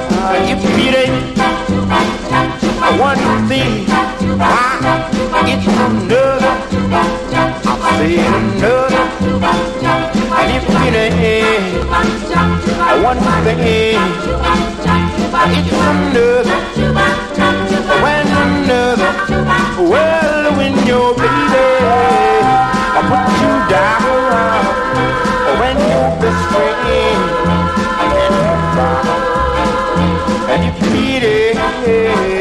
If it ain't one thing, why it's another. I said another. And if it ain't one thing, it's another. When another, well, when your baby put you down, when your best friend and you feel it.